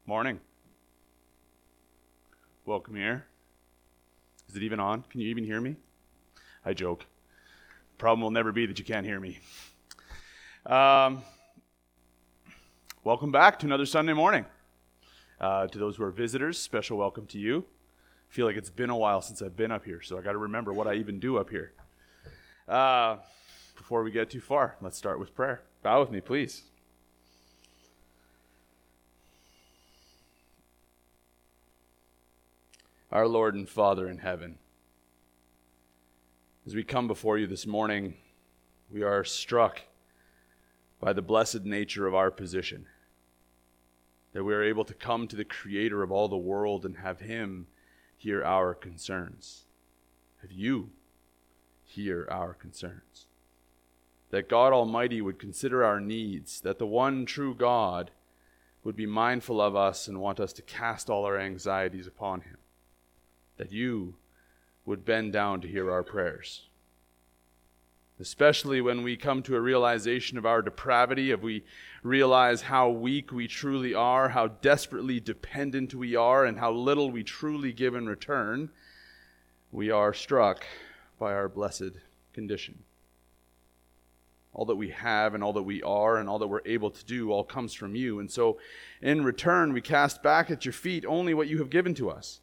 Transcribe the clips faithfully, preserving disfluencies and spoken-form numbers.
Morning. Welcome here. Is it even on? Can you even hear me? I joke. Problem will never be that you can't hear me. Um, welcome back to another Sunday morning. Uh, to those who are visitors, special welcome to you. I feel like it's been a while since I've been up here, so I got to remember what I even do up here. Uh, before we get too far, let's start with prayer. Bow with me, please. Our Lord and Father in heaven, as we come before you this morning, we are struck by the blessed nature of our position, that we are able to come to the Creator of all the world and have Him hear our concerns. Have you hear our concerns. That God Almighty would consider our needs, that the one true God would be mindful of us and want us to cast all our anxieties upon Him. That you would bend down to hear our prayers. Especially when we come to a realization of our depravity, if we realize how weak we truly are, how desperately dependent we are, and how little we truly give in return, we are struck by our blessed condition. All that we have and all that we are and all that we're able to do all comes from you. And so in return, we cast back at your feet only what you have given to us.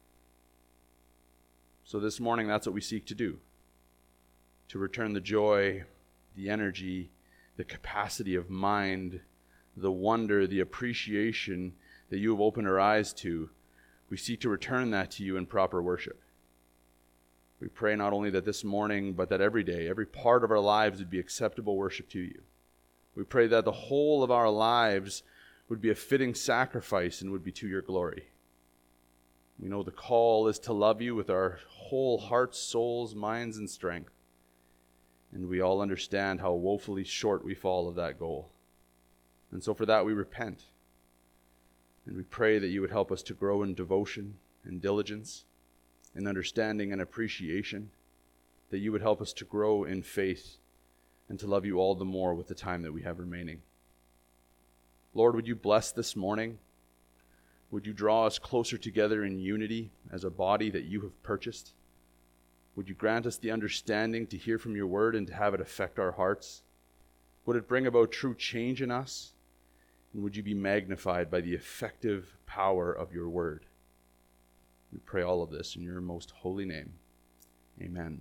So this morning, that's what we seek to do. To return the joy, the energy, the capacity of mind, the wonder, the appreciation that you have opened our eyes to. We seek to return that to you in proper worship. We pray not only that this morning, but that every day, every part of our lives would be acceptable worship to you. We pray that the whole of our lives would be a fitting sacrifice and would be to your glory. We know the call is to love you with our whole hearts, souls, minds, and strength. And we all understand how woefully short we fall of that goal. And so for that we repent. And we pray that you would help us to grow in devotion and diligence, in understanding and appreciation, that you would help us to grow in faith and to love you all the more with the time that we have remaining. Lord, would you bless this morning? Would you draw us closer together in unity as a body that you have purchased? Would you grant us the understanding to hear from your word and to have it affect our hearts? Would it bring about true change in us? And would you be magnified by the effective power of your word? We pray all of this in your most holy name. Amen.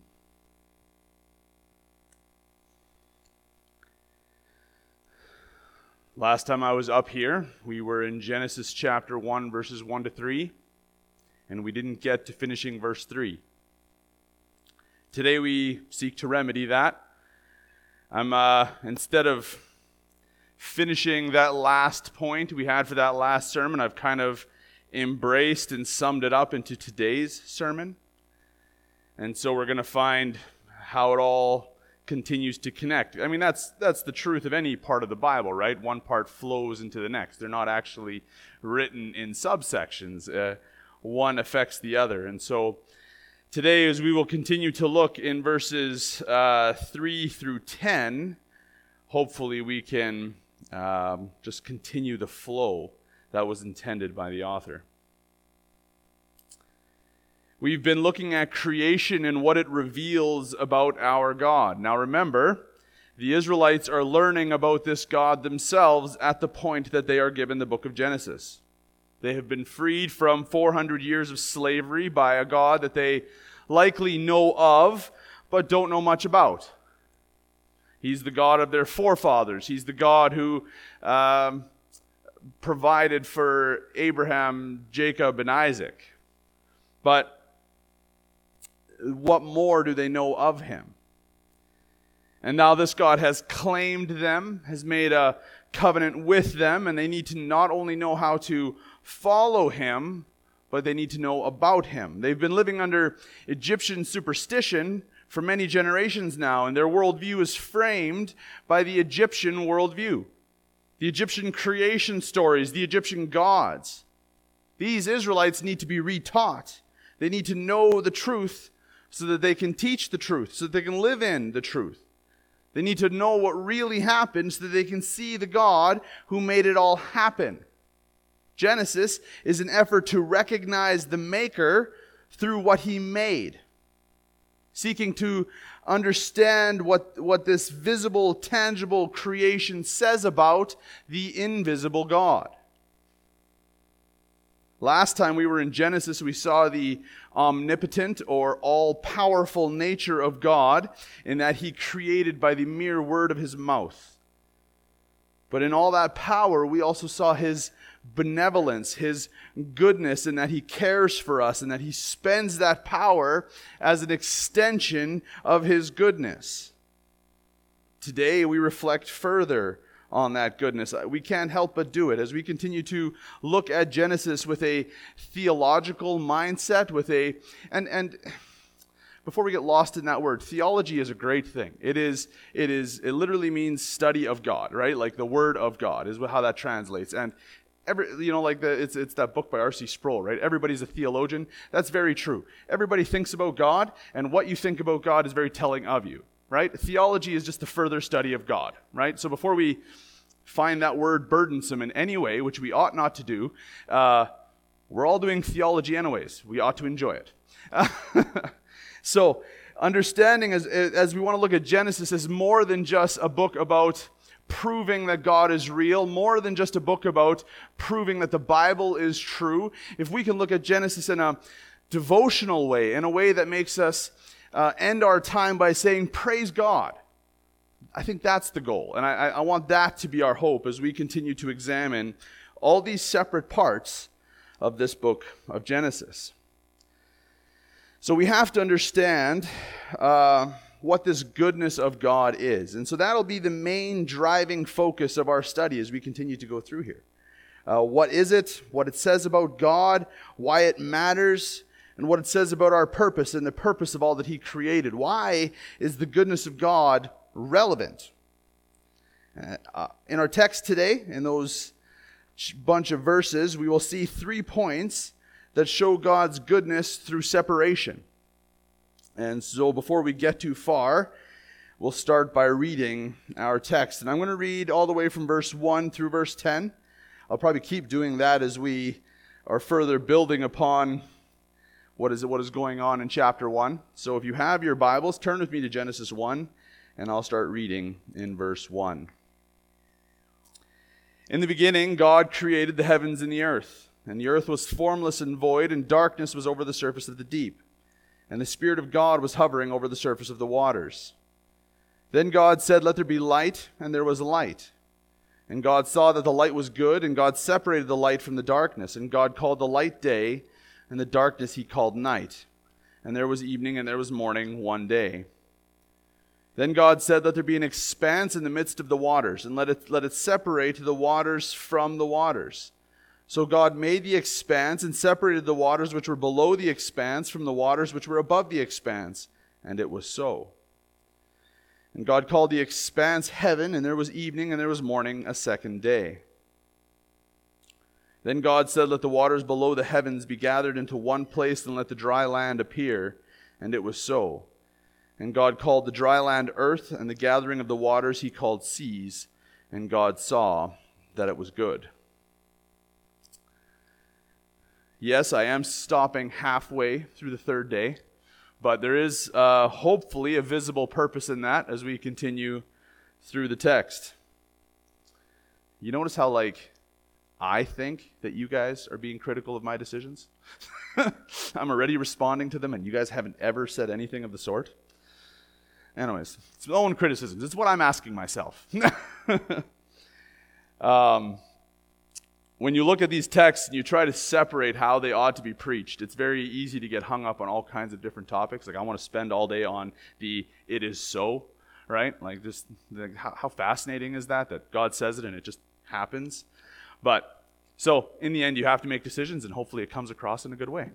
Last time I was up here, we were in Genesis chapter one, verses one to three, and we didn't get to finishing verse three. Today we seek to remedy that. I'm uh, instead of finishing that last point we had for that last sermon, I've kind of embraced and summed it up into today's sermon. And so we're going to find how it all continues to connect. I mean, that's that's the truth of any part of the Bible, right? One part flows into the next. They're not actually written in subsections. Uh, one affects the other. And so today, as we will continue to look in verses uh, three through ten, hopefully we can um, just continue the flow that was intended by the author. We've been looking at creation and what it reveals about our God. Now remember, the Israelites are learning about this God themselves at the point that they are given the book of Genesis. They have been freed from four hundred years of slavery by a God that they likely know of, but don't know much about. He's the God of their forefathers. He's the God who um, provided for Abraham, Jacob, and Isaac. But what more do they know of him? And now this God has claimed them, has made a covenant with them, and they need to not only know how to follow him, but they need to know about him. They've been living under Egyptian superstition for many generations now, and their worldview is framed by the Egyptian worldview. The Egyptian creation stories, the Egyptian gods. These Israelites need to be retaught. They need to know the truth so that they can teach the truth, so that they can live in the truth. They need to know what really happened so that they can see the God who made it all happen. Genesis is an effort to recognize the Maker through what He made, seeking to understand what, what this visible, tangible creation says about the invisible God. Last time we were in Genesis, we saw the omnipotent or all-powerful nature of God in that He created by the mere word of His mouth. But in all that power, we also saw His benevolence, His goodness, and that He cares for us, and that He spends that power as an extension of His goodness. Today we reflect further on that goodness. We can't help but do it as we continue to look at Genesis with a theological mindset, with a and and before we get lost in that word, theology is a great thing. It is it is it literally means study of God, right? Like the word of God is how that translates. And Every, you know, like the, it's it's that book by R C Sproul, right? Everybody's a theologian. That's very true. Everybody thinks about God, and what you think about God is very telling of you, right? Theology is just the further study of God, right? So before we find that word burdensome in any way, which we ought not to do, uh, we're all doing theology anyways. We ought to enjoy it. So understanding as as we want to look at Genesis is more than just a book about proving that God is real, more than just a book about proving that the Bible is true. If we can look at Genesis in a devotional way, in a way that makes us uh, end our time by saying, praise God, I think that's the goal. And I, I want that to be our hope as we continue to examine all these separate parts of this book of Genesis. So we have to understand uh, what this goodness of God is. And so that'll be the main driving focus of our study as we continue to go through here. Uh, what is it? What it says about God, why it matters, and what it says about our purpose and the purpose of all that He created. Why is the goodness of God relevant? Uh, in our text today, in those bunch of verses, we will see three points that show God's goodness through separation. And so before we get too far, we'll start by reading our text. And I'm going to read all the way from verse one through verse ten. I'll probably keep doing that as we are further building upon what is what is going on in chapter one. So if you have your Bibles, turn with me to Genesis one, and I'll start reading in verse one. In the beginning, God created the heavens and the earth, and the earth was formless and void, and darkness was over the surface of the deep. And the Spirit of God was hovering over the surface of the waters. Then God said, "Let there be light," and there was light. And God saw that the light was good, and God separated the light from the darkness. And God called the light day, and the darkness He called night. And there was evening, and there was morning, one day. Then God said, "Let there be an expanse in the midst of the waters, and let it, let it separate the waters from the waters." So God made the expanse and separated the waters which were below the expanse from the waters which were above the expanse. And it was so. And God called the expanse heaven, and there was evening, and there was morning, a second day. Then God said, "Let the waters below the heavens be gathered into one place, and let the dry land appear." And it was so. And God called the dry land earth, and the gathering of the waters He called seas. And God saw that it was good. Yes, I am stopping halfway through the third day, but there is uh, hopefully a visible purpose in that as we continue through the text. You notice how, like, I think that you guys are being critical of my decisions? I'm already responding to them, and you guys haven't ever said anything of the sort? Anyways, it's my own criticisms. It's what I'm asking myself. um... When you look at these texts and you try to separate how they ought to be preached, it's very easy to get hung up on all kinds of different topics. Like, I want to spend all day on the "it is so," right? Like, just like, how, how fascinating is that, that God says it and it just happens? But, so, in the end, you have to make decisions, and hopefully it comes across in a good way.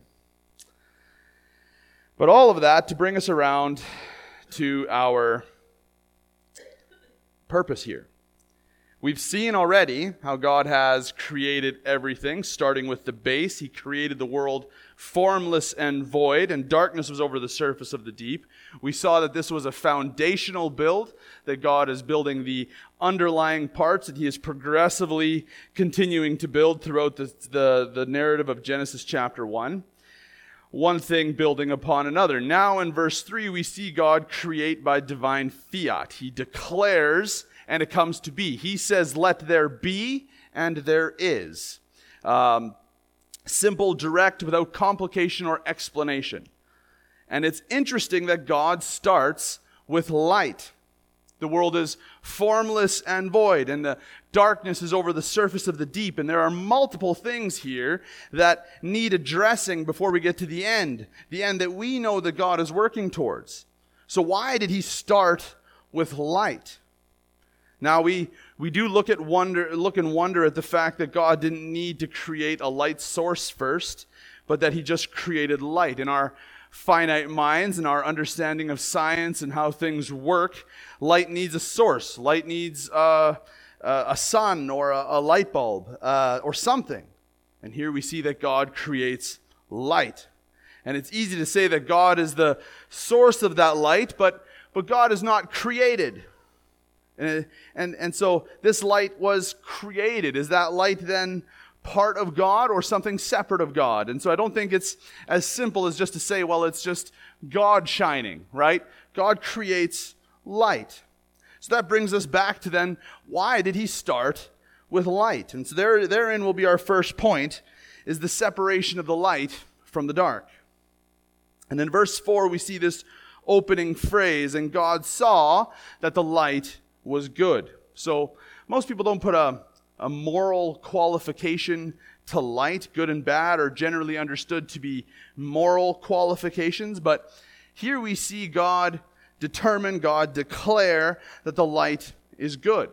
But all of that to bring us around to our purpose here. We've seen already how God has created everything, starting with the base. He created the world formless and void, and darkness was over the surface of the deep. We saw that this was a foundational build, that God is building the underlying parts, that he is progressively continuing to build throughout the, the, the narrative of Genesis chapter one. One thing building upon another. Now in verse three, we see God create by divine fiat. He declares, and it comes to be. He says, let there be, and there is. Um, simple, direct, without complication or explanation. And it's interesting that God starts with light. The world is formless and void, and the darkness is over the surface of the deep. And there are multiple things here that need addressing before we get to the end. The end that we know that God is working towards. So why did he start with light? Now we, we do look at wonder, look and wonder at the fact that God didn't need to create a light source first, but that he just created light. In our finite minds and our understanding of science and how things work, light needs a source. Light needs uh, uh, a sun or a, a light bulb uh, or something. And here we see that God creates light. And it's easy to say that God is the source of that light, but, but God is not created. And, and, and so this light was created. Is that light then part of God or something separate of God? And so I don't think it's as simple as just to say, well, it's just God shining, right? God creates light. So that brings us back to then, why did he start with light? And so there, therein will be our first point, is the separation of the light from the dark. And in verse four, we see this opening phrase, and God saw that the light was good. So most people don't put a A moral qualification to light. Good and bad are generally understood to be moral qualifications, but here we see God determine, God declare that the light is good.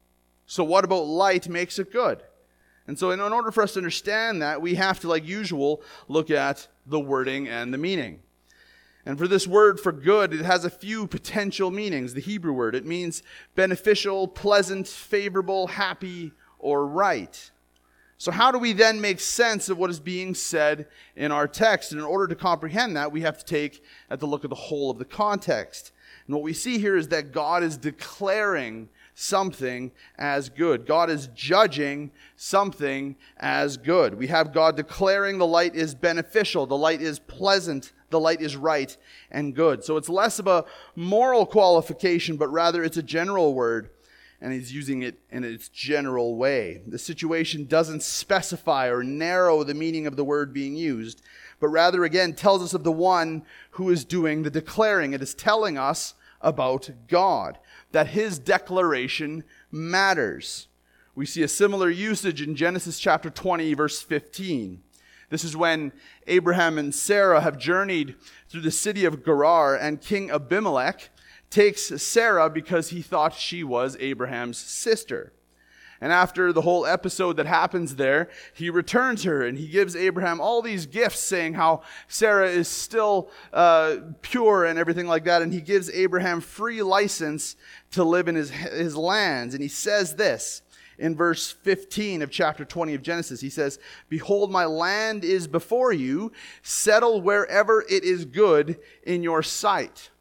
So what about light makes it good? And so in order for us to understand that, we have to, like usual, look at the wording and the meaning. And for this word for good, it has a few potential meanings. The Hebrew word, it means beneficial, pleasant, favorable, happy, or right. So how do we then make sense of what is being said in our text? And in order to comprehend that, we have to take at the look at the whole of the context. And what we see here is that God is declaring something as good. God is judging something as good. We have God declaring the light is beneficial, the light is pleasant, the light is right and good. So it's less of a moral qualification, but rather it's a general word. And he's using it in its general way. The situation doesn't specify or narrow the meaning of the word being used, but rather, again, tells us of the one who is doing the declaring. It is telling us about God, that his declaration matters. We see a similar usage in Genesis chapter twenty, verse fifteen. This is when Abraham and Sarah have journeyed through the city of Gerar, and King Abimelech takes Sarah because he thought she was Abraham's sister. And after the whole episode that happens there, he returns her and he gives Abraham all these gifts, saying how Sarah is still uh, pure and everything like that. And he gives Abraham free license to live in his, his lands. And he says this in verse fifteen of chapter twenty of Genesis. He says, "Behold, my land is before you. Settle wherever it is good in your sight."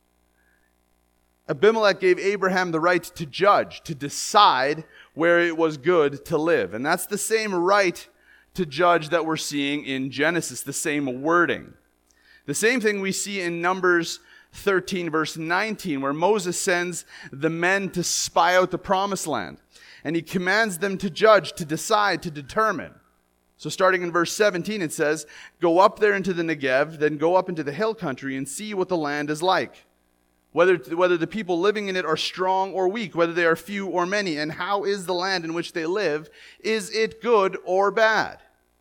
Abimelech gave Abraham the right to judge, to decide where it was good to live. And that's the same right to judge that we're seeing in Genesis, the same wording. The same thing we see in Numbers thirteen, verse nineteen, where Moses sends the men to spy out the promised land. And he commands them to judge, to decide, to determine. So starting in verse seventeen, it says, "Go up there into the Negev, then go up into the hill country and see what the land is like. Whether, whether the people living in it are strong or weak, whether they are few or many, and how is the land in which they live? Is it good or bad?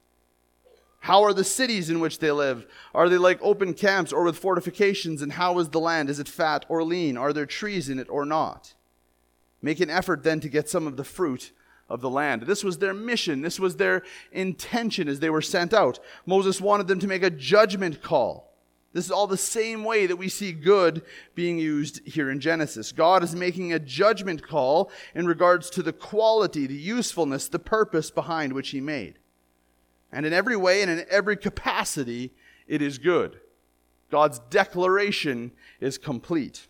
How are the cities in which they live? Are they like open camps or with fortifications? And how is the land? Is it fat or lean? Are there trees in it or not? Make an effort then to get some of the fruit of the land." This was their mission. This was their intention as they were sent out. Moses wanted them to make a judgment call. This is all the same way that we see good being used here in Genesis. God is making a judgment call in regards to the quality, the usefulness, the purpose behind which he made. And in every way and in every capacity, it is good. God's declaration is complete.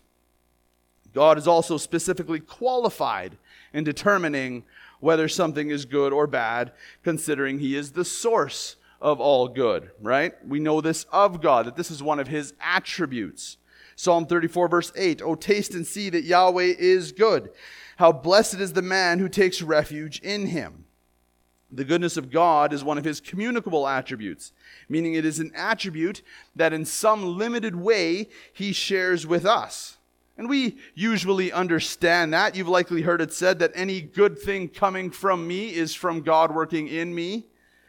God is also specifically qualified in determining whether something is good or bad, considering he is the source of all good, right? We know this of God, that this is one of his attributes. Psalm thirty-four verse eight, "O taste and see that Yahweh is good. How blessed is the man who takes refuge in him." The goodness of God is one of his communicable attributes, meaning it is an attribute that in some limited way he shares with us. And we usually understand that. You've likely heard it said that any good thing coming from me is from God working in me.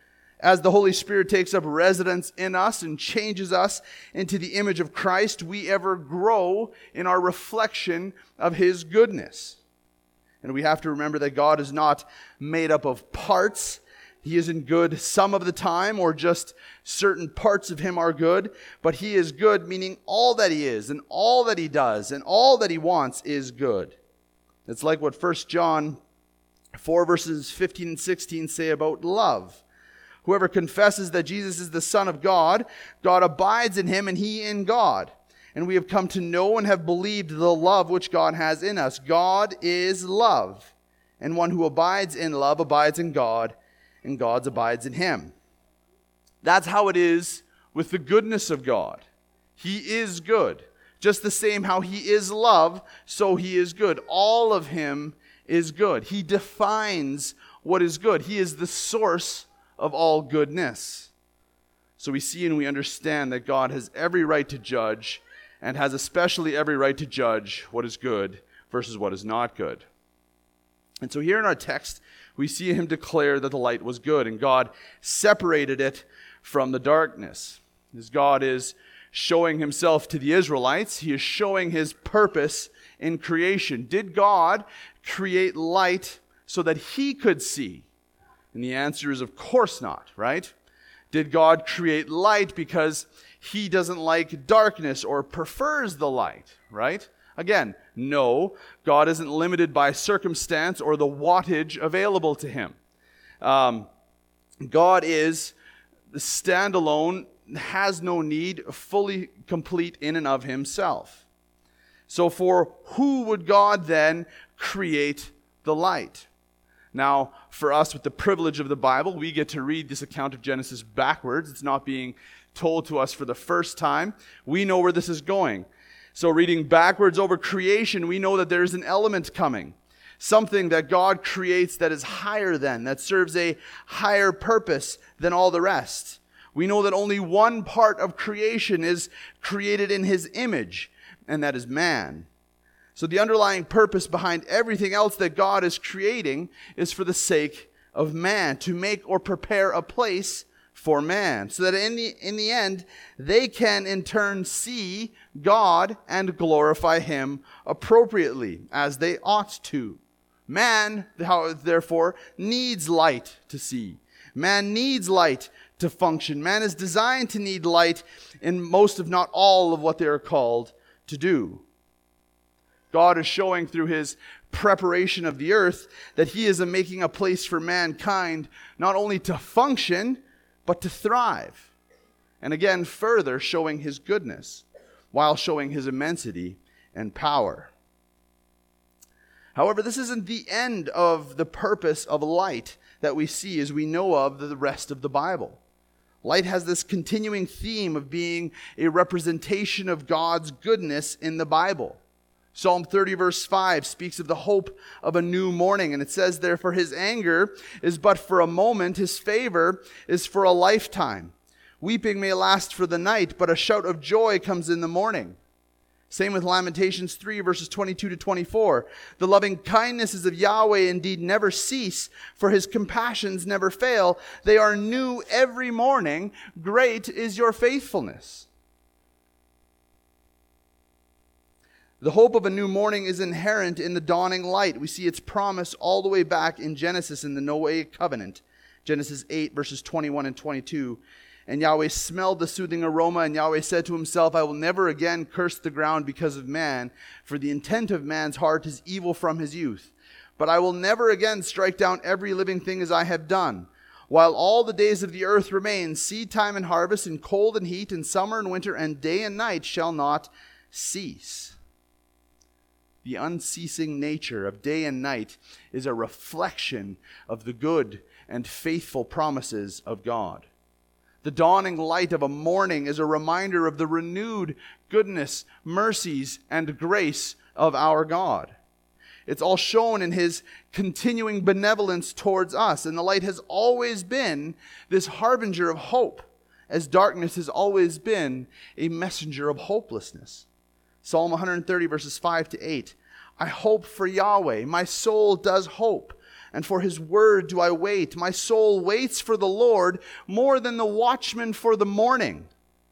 As the Holy Spirit takes up residence in us and changes us into the image of Christ, we ever grow in our reflection of his goodness. And we have to remember that God is not made up of parts. He isn't good some of the time, or just certain parts of him are good, but he is good, meaning all that he is and all that he does and all that he wants is good. It's like what First John four verses fifteen and sixteen say about love. Whoever confesses that Jesus is the Son of God, God abides in him and he in God. And we have come to know and have believed the love which God has in us. God is love. And one who abides in love abides in God, and God abides in him. That's how it is with the goodness of God. He is good. Just the same how he is love, so he is good. All of him is good. He defines what is good. He is the source of all goodness. So we see and we understand that God has every right to judge, and has especially every right to judge what is good versus what is not good. And so here in our text, we see him declare that the light was good, and God separated it from the darkness. As God is showing himself to the Israelites, he is showing his purpose in creation. Did God create light so that he could see? And the answer is, of course not, right? Did God create light because he doesn't like darkness or prefers the light, right? Again, no. God isn't limited by circumstance or the wattage available to him. Um, God is standalone, has no need, fully complete in and of himself. So for who would God then create the light? Now, for us with the privilege of the Bible, we get to read this account of Genesis backwards. It's not being told to us for the first time. We know where this is going. So reading backwards over creation, we know that there is an element coming. Something that God creates that is higher than, that serves a higher purpose than all the rest. We know that only one part of creation is created in his image, and that is man. So the underlying purpose behind everything else that God is creating is for the sake of man, to make or prepare a place for man, so that in the in the end, they can in turn see God and glorify him appropriately, as they ought to. Man, therefore, needs light to see. Man needs light to function. Man is designed to need light in most, if not all, of what they are called to do. God is showing through his preparation of the earth that he is making a place for mankind not only to function, but to thrive. And again, further showing his goodness while showing his immensity and power. However, this isn't the end of the purpose of light that we see as we know of the rest of the Bible. Light has this continuing theme of being a representation of God's goodness in the Bible. Psalm thirty verse five speaks of the hope of a new morning, and it says, "Therefore his anger is but for a moment, his favor is for a lifetime. Weeping may last for the night, but a shout of joy comes in the morning." Same with Lamentations three verses twenty-two to twenty-four. "The loving kindnesses of Yahweh indeed never cease, for his compassions never fail. They are new every morning. Great is your faithfulness." The hope of a new morning is inherent in the dawning light. We see its promise all the way back in Genesis in the Noahic covenant. Genesis eight verses twenty-one and twenty-two. And Yahweh smelled the soothing aroma, and Yahweh said to himself, I will never again curse the ground because of man, for the intent of man's heart is evil from his youth. But I will never again strike down every living thing as I have done. While all the days of the earth remain, seed time and harvest, and cold and heat, and summer and winter, and day and night shall not cease. The unceasing nature of day and night is a reflection of the good and faithful promises of God. The dawning light of a morning is a reminder of the renewed goodness, mercies, and grace of our God. It's all shown in his continuing benevolence towards us. And the light has always been this harbinger of hope, as darkness has always been a messenger of hopelessness. Psalm one thirty, verses five to eight. I hope for Yahweh. My soul does hope. And for his word do I wait. My soul waits for the Lord more than the watchman for the morning.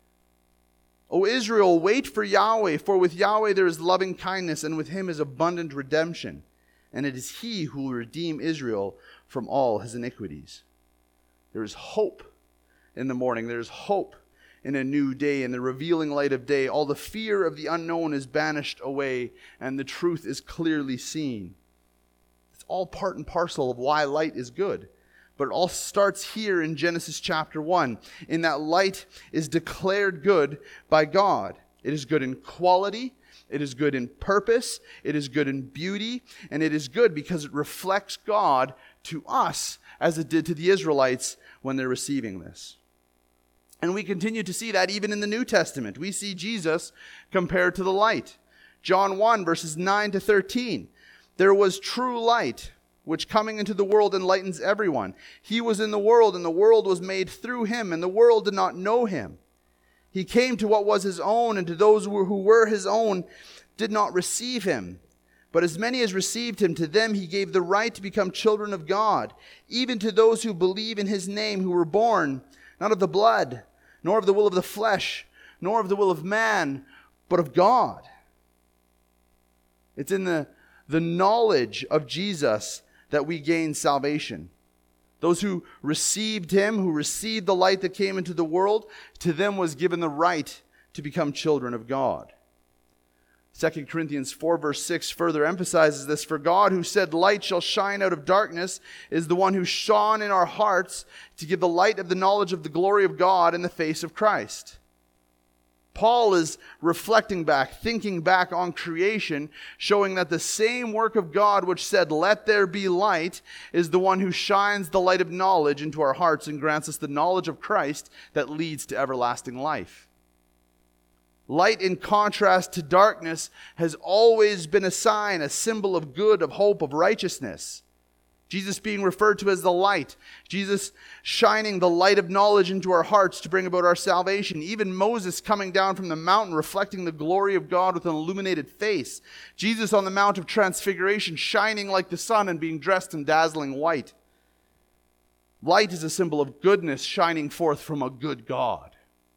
O Israel, wait for Yahweh, for with Yahweh there is loving kindness, and with him is abundant redemption. And it is he who will redeem Israel from all his iniquities. There is hope in the morning. There is hope in a new day, in the revealing light of day. All the fear of the unknown is banished away, and the truth is clearly seen. All part and parcel of why light is good. But it all starts here in Genesis chapter one, in that light is declared good by God. It is good in quality, it is good in purpose, it is good in beauty, and it is good because it reflects God to us as it did to the Israelites when they're receiving this. And we continue to see that even in the New Testament. We see Jesus compared to the light. John one, verses nine to thirteen. There was true light, which coming into the world enlightens everyone. He was in the world, and the world was made through him, and the world did not know him. He came to what was his own, and to those who were his own did not receive him. But as many as received him, to them he gave the right to become children of God, even to those who believe in his name, who were born not of the blood, nor of the will of the flesh, nor of the will of man, but of God. It's in the The knowledge of Jesus that we gain salvation. Those who received him, who received the light that came into the world, to them was given the right to become children of God. Second Corinthians four verse six further emphasizes this. For God, who said, light shall shine out of darkness, is the one who shone in our hearts to give the light of the knowledge of the glory of God in the face of Christ. Paul is reflecting back, thinking back on creation, showing that the same work of God which said, let there be light, is the one who shines the light of knowledge into our hearts and grants us the knowledge of Christ that leads to everlasting life. Light, in contrast to darkness, has always been a sign, a symbol of good, of hope, of righteousness. Jesus being referred to as the light. Jesus shining the light of knowledge into our hearts to bring about our salvation. Even Moses coming down from the mountain reflecting the glory of God with an illuminated face. Jesus on the Mount of Transfiguration shining like the sun and being dressed in dazzling white. Light is a symbol of goodness shining forth from a good God.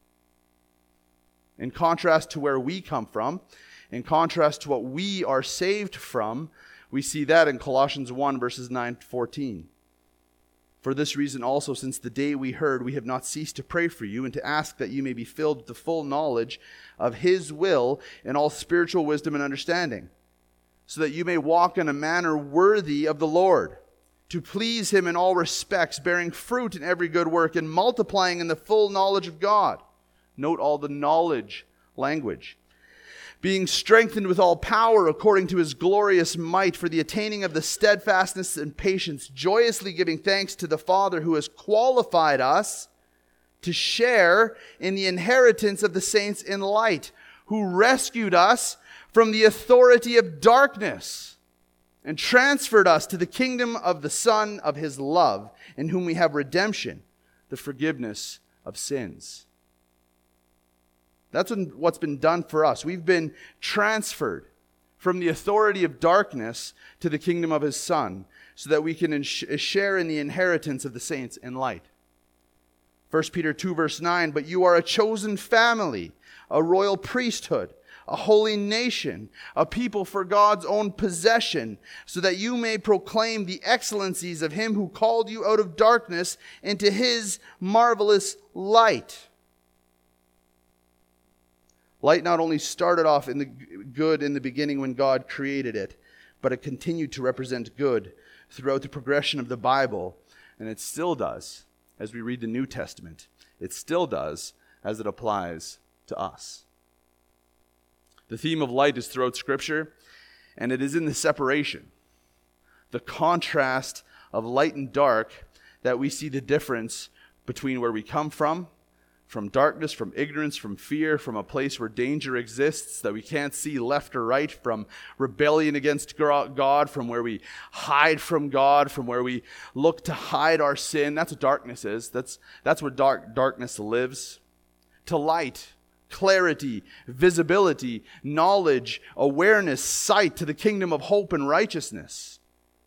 In contrast to where we come from, in contrast to what we are saved from, we see that in Colossians one, verses nine to fourteen. For this reason also, since the day we heard, we have not ceased to pray for you and to ask that you may be filled with the full knowledge of his will in all spiritual wisdom and understanding, so that you may walk in a manner worthy of the Lord, to please him in all respects, bearing fruit in every good work and multiplying in the full knowledge of God. Note all the knowledge language. Being strengthened with all power according to his glorious might for the attaining of the steadfastness and patience, joyously giving thanks to the Father who has qualified us to share in the inheritance of the saints in light, who rescued us from the authority of darkness and transferred us to the kingdom of the Son of his love, in whom we have redemption, the forgiveness of sins. That's what's been done for us. We've been transferred from the authority of darkness to the kingdom of his Son, so that we can share in the inheritance of the saints in light. First Peter two verse nine, but you are a chosen family, a royal priesthood, a holy nation, a people for God's own possession, so that you may proclaim the excellencies of him who called you out of darkness into his marvelous light. Light not only started off in the good in the beginning when God created it, but it continued to represent good throughout the progression of the Bible, and it still does as we read the New Testament. It still does as it applies to us. The theme of light is throughout Scripture, and it is in the separation, the contrast of light and dark, that we see the difference between where we come from, from darkness, from ignorance, from fear, from a place where danger exists that we can't see left or right, from rebellion against God, from where we hide from God, from where we look to hide our sin. That's what darkness is. That's, that's where dark, darkness lives. To light, clarity, visibility, knowledge, awareness, sight, to the kingdom of hope and righteousness.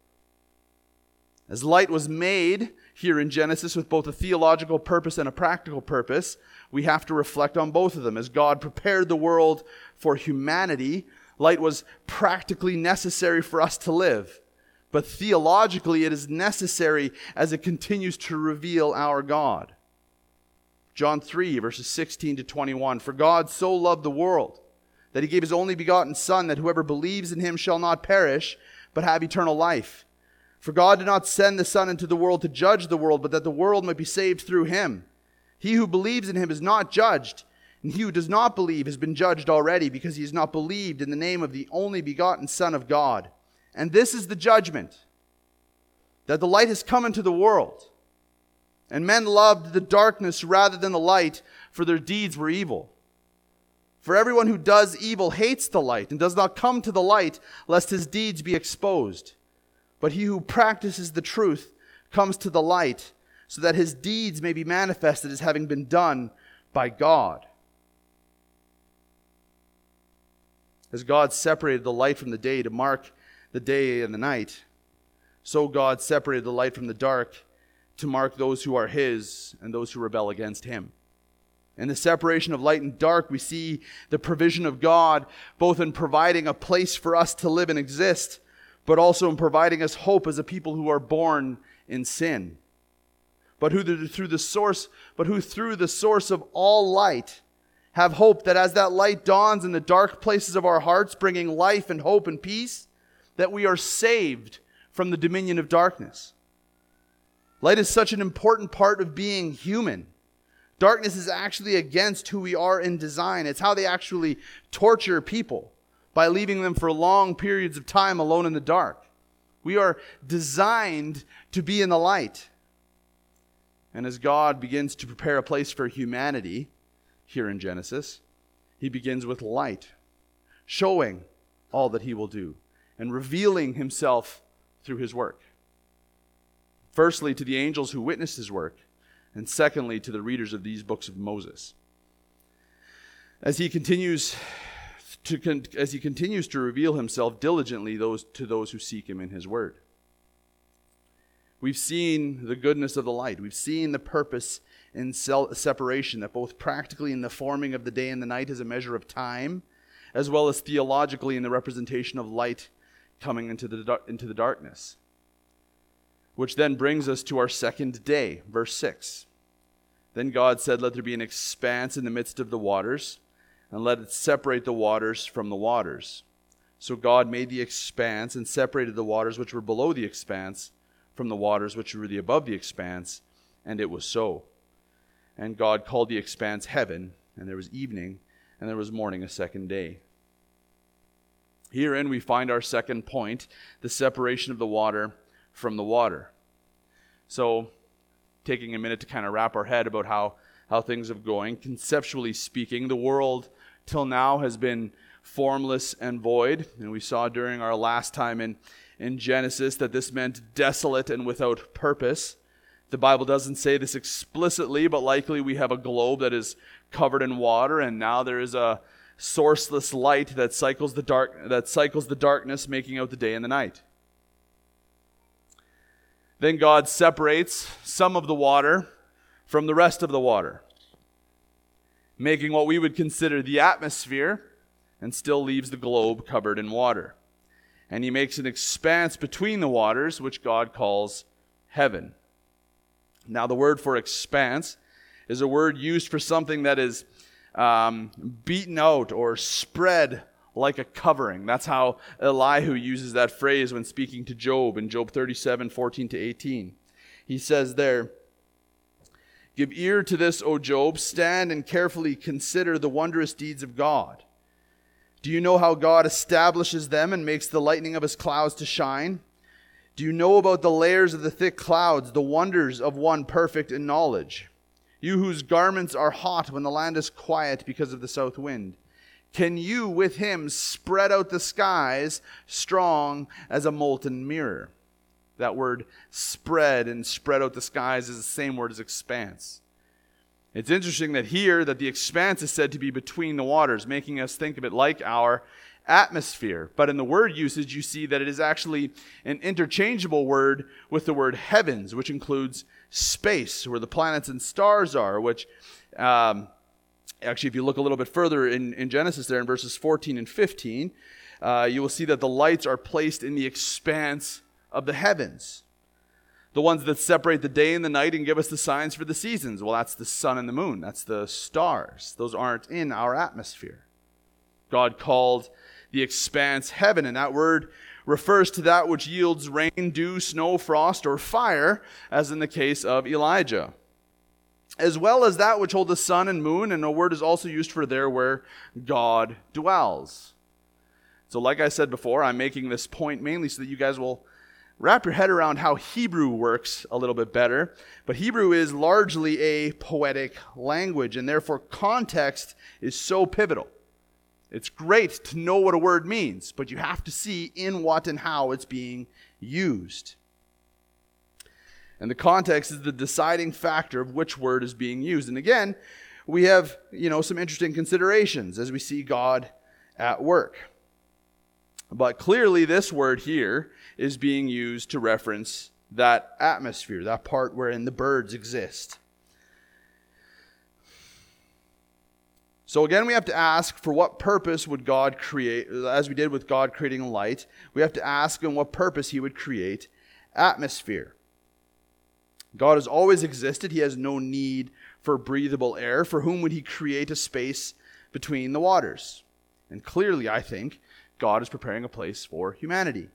As light was made here in Genesis with both a theological purpose and a practical purpose, we have to reflect on both of them. As God prepared the world for humanity, light was practically necessary for us to live. But theologically, it is necessary as it continues to reveal our God. John three, verses sixteen to twenty-one. For God so loved the world that he gave his only begotten Son, that whoever believes in him shall not perish, but have eternal life. For God did not send the Son into the world to judge the world, but that the world might be saved through him. He who believes in him is not judged, and he who does not believe has been judged already, because he has not believed in the name of the only begotten Son of God. And this is the judgment, that the light has come into the world, and men loved the darkness rather than the light, for their deeds were evil. For everyone who does evil hates the light, and does not come to the light, lest his deeds be exposed. But he who practices the truth comes to the light, so that his deeds may be manifested as having been done by God. As God separated the light from the day to mark the day and the night, so God separated the light from the dark to mark those who are his and those who rebel against him. In the separation of light and dark, we see the provision of God, both in providing a place for us to live and exist, but also in providing us hope as a people who are born in sin. But who through the source, but who through the source of all light have hope that as that light dawns in the dark places of our hearts, bringing life and hope and peace, that we are saved from the dominion of darkness. Light is such an important part of being human. Darkness is actually against who we are in design. It's how they actually torture people, by leaving them for long periods of time alone in the dark. We are designed to be in the light. And as God begins to prepare a place for humanity here in Genesis, he begins with light, showing all that he will do and revealing himself through his work. Firstly, to the angels who witnessed his work, and secondly, to the readers of these books of Moses. As he continues To con- as he continues to reveal himself diligently those to those who seek him in his word. We've seen the goodness of the light. We've seen the purpose in sel- separation, that both practically in the forming of the day and the night is a measure of time, as well as theologically in the representation of light coming into the, dar- into the darkness. Which then brings us to our second day, verse six. Then God said, let there be an expanse in the midst of the waters, and let it separate the waters from the waters. So God made the expanse and separated the waters which were below the expanse from the waters which were the above the expanse, and it was so. And God called the expanse heaven, and there was evening, and there was morning a second day. Herein we find our second point, the separation of the water from the water. So, taking a minute to kind of wrap our head about how, how things are going, conceptually speaking, the world till now has been formless and void. And we saw during our last time in, in Genesis that this meant desolate and without purpose. The Bible doesn't say this explicitly, but likely we have a globe that is covered in water, and now there is a sourceless light that cycles the dark that cycles the darkness, making out the day and the night. Then God separates some of the water from the rest of the water, making what we would consider the atmosphere and still leaves the globe covered in water. And he makes an expanse between the waters, which God calls heaven. Now, the word for expanse is a word used for something that is um, beaten out or spread like a covering. That's how Elihu uses that phrase when speaking to Job in Job thirty-seven, fourteen to eighteen. He says there, "Give ear to this, O Job, stand and carefully consider the wondrous deeds of God. Do you know how God establishes them and makes the lightning of his clouds to shine? Do you know about the layers of the thick clouds, the wonders of one perfect in knowledge? You whose garments are hot when the land is quiet because of the south wind. Can you with him spread out the skies strong as a molten mirror?" That word spread and spread out the skies is the same word as expanse. It's interesting that here that the expanse is said to be between the waters, making us think of it like our atmosphere. But in the word usage, you see that it is actually an interchangeable word with the word heavens, which includes space, where the planets and stars are, which um, actually, if you look a little bit further in, in Genesis there in verses fourteen and fifteen, uh, you will see that the lights are placed in the expanse of the heavens. The ones that separate the day and the night and give us the signs for the seasons. Well, that's the sun and the moon. That's the stars. Those aren't in our atmosphere. God called the expanse heaven, and that word refers to that which yields rain, dew, snow, frost, or fire, as in the case of Elijah, as well as that which hold the sun and moon, and a word is also used for there where God dwells. So like I said before, I'm making this point mainly so that you guys will wrap your head around how Hebrew works a little bit better. But Hebrew is largely a poetic language, and therefore context is so pivotal. It's great to know what a word means, but you have to see in what and how it's being used. And the context is the deciding factor of which word is being used. And again, we have, you know, some interesting considerations as we see God at work. But clearly this word here is being used to reference that atmosphere, that part wherein the birds exist. So again, we have to ask, for what purpose would God create, as we did with God creating light, we have to ask in what purpose he would create atmosphere. God has always existed. He has no need for breathable air. For whom would he create a space between the waters? And clearly, I think, God is preparing a place for humanity.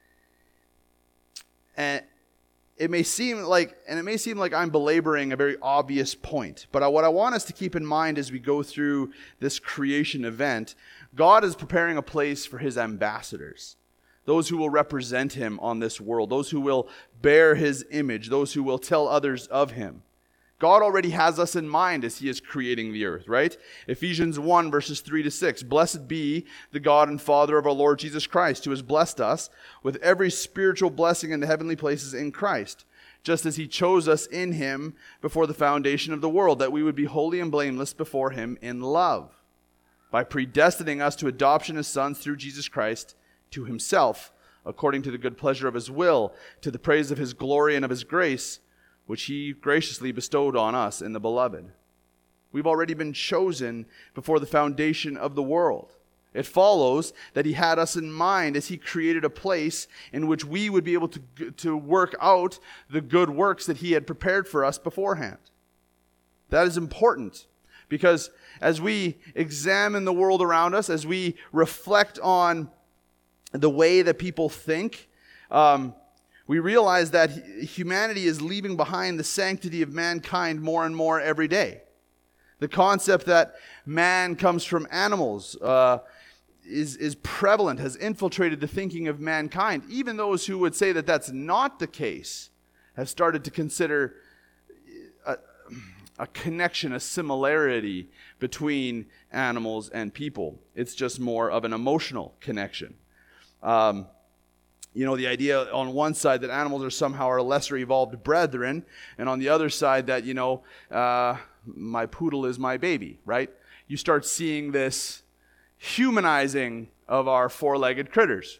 And it may seem like, and it may seem like I'm belaboring a very obvious point, but what I want us to keep in mind as we go through this creation event, God is preparing a place for his ambassadors, those who will represent him on this world, those who will bear his image, those who will tell others of him. God already has us in mind as he is creating the earth, right? Ephesians one, verses three to six. "Blessed be the God and Father of our Lord Jesus Christ, who has blessed us with every spiritual blessing in the heavenly places in Christ, just as he chose us in him before the foundation of the world, that we would be holy and blameless before him in love, by predestining us to adoption as sons through Jesus Christ to himself, according to the good pleasure of his will, to the praise of his glory and of his grace, which he graciously bestowed on us in the beloved." We've already been chosen before the foundation of the world. It follows that he had us in mind as he created a place in which we would be able to, to work out the good works that he had prepared for us beforehand. That is important, because as we examine the world around us, as we reflect on the way that people think, um, we realize that humanity is leaving behind the sanctity of mankind more and more every day. The concept that man comes from animals uh, is, is prevalent, has infiltrated the thinking of mankind. Even those who would say that that's not the case have started to consider a, a connection, a similarity between animals and people. It's just more of an emotional connection. Um, You know, the idea on one side that animals are somehow our lesser evolved brethren, and on the other side that, you know, uh, my poodle is my baby, right? You start seeing this humanizing of our four-legged critters.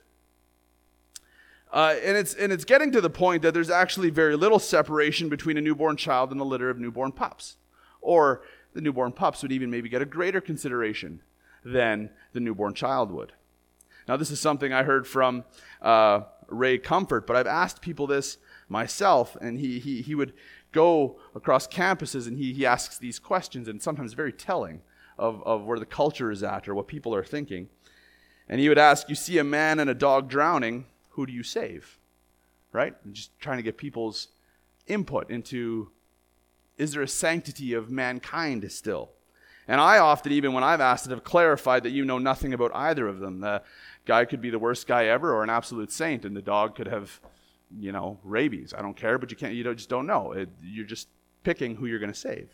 Uh, and it's and it's getting to the point that there's actually very little separation between a newborn child and a litter of newborn pups. Or the newborn pups would even maybe get a greater consideration than the newborn child would. Now, this is something I heard from uh, Ray Comfort, but I've asked people this myself, and he he he would go across campuses and he he asks these questions, and sometimes very telling of, of where the culture is at or what people are thinking. And he would ask, you see a man and a dog drowning, who do you save? Right? And just trying to get people's input into, is there a sanctity of mankind still? And I often, even when I've asked it, have clarified that you know nothing about either of them. The guy could be the worst guy ever or an absolute saint, and the dog could have, you know, rabies. I don't care, but you can't. You don't, just don't know. It, you're just picking who you're going to save.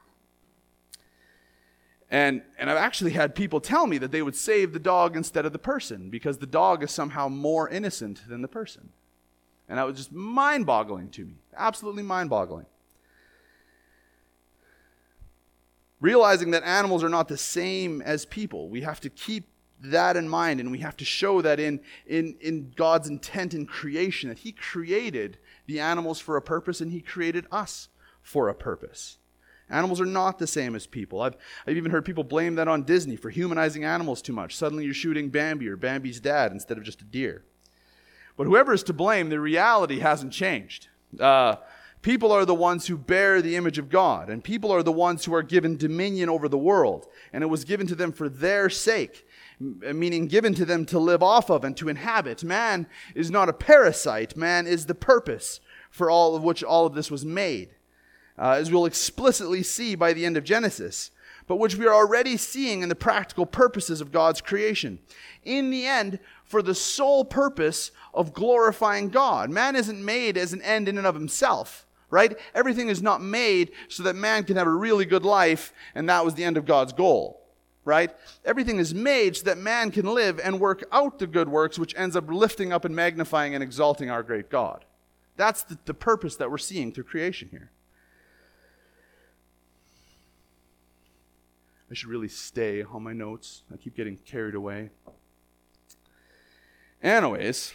And and I've actually had people tell me that they would save the dog instead of the person because the dog is somehow more innocent than the person. And that was just mind-boggling to me. Absolutely mind-boggling. Realizing that animals are not the same as people, we have to keep that in mind, and we have to show that in, in, in God's intent in creation, that he created the animals for a purpose, and he created us for a purpose. Animals are not the same as people. I've, I've even heard people blame that on Disney for humanizing animals too much. Suddenly you're shooting Bambi or Bambi's dad instead of just a deer. But whoever is to blame, the reality hasn't changed. Uh, people are the ones who bear the image of God, and people are the ones who are given dominion over the world, and it was given to them for their sake, meaning given to them to live off of and to inhabit. Man is not a parasite. Man is the purpose for all of which all of this was made. Uh, as we'll explicitly see by the end of Genesis, but which we are already seeing in the practical purposes of God's creation. In the end, for the sole purpose of glorifying God. Man isn't made as an end in and of himself, right? Everything is not made so that man can have a really good life, and that was the end of God's goal, right? Everything is made so that man can live and work out the good works, which ends up lifting up and magnifying and exalting our great God. That's the, the purpose that we're seeing through creation here. I should really stay on my notes. I keep getting carried away. Anyways,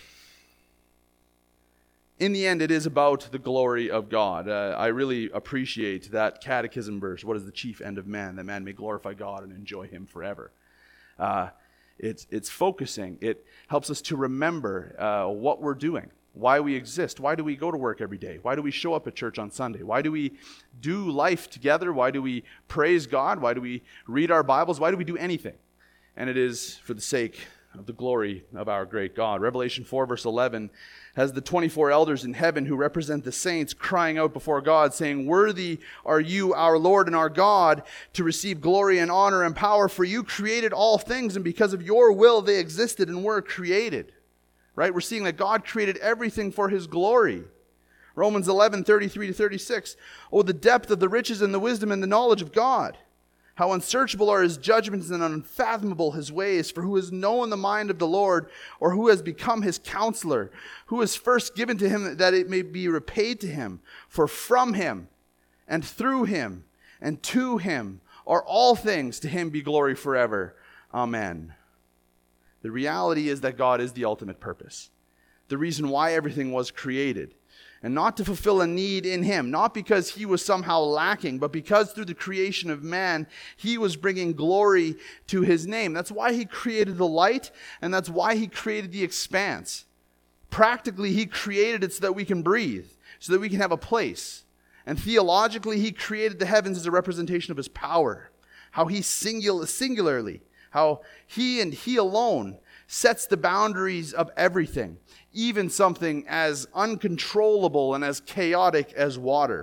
in the end, it is about the glory of God. Uh, I really appreciate that catechism verse. What is the chief end of man? That man may glorify God and enjoy him forever. Uh, it's, it's focusing. It helps us to remember uh, what we're doing, why we exist. Why do we go to work every day? Why do we show up at church on Sunday? Why do we do life together? Why do we praise God? Why do we read our Bibles? Why do we do anything? And it is for the sake of the glory of our great God. Revelation four verse eleven has the twenty-four elders in heaven who represent the saints crying out before God, saying, "Worthy are you, our Lord and our God, to receive glory and honor and power, for you created all things, and because of your will they existed and were created." Right? We're seeing that God created everything for his glory. Romans eleven, thirty-three to thirty-six. Oh, the depth of the riches and the wisdom and the knowledge of God. How unsearchable are his judgments and unfathomable his ways. For who has known the mind of the Lord, or who has become his counselor? Who is first given to him that it may be repaid to him? For from him and through him and to him are all things. To him be glory forever. Amen. The reality is that God is the ultimate purpose. The reason why everything was created. And not to fulfill a need in him. Not because he was somehow lacking, but because through the creation of man, he was bringing glory to his name. That's why he created the light, and that's why he created the expanse. Practically, he created it so that we can breathe, so that we can have a place. And theologically, he created the heavens as a representation of his power. How he singular, singularly How he and he alone sets the boundaries of everything, even something as uncontrollable and as chaotic as water.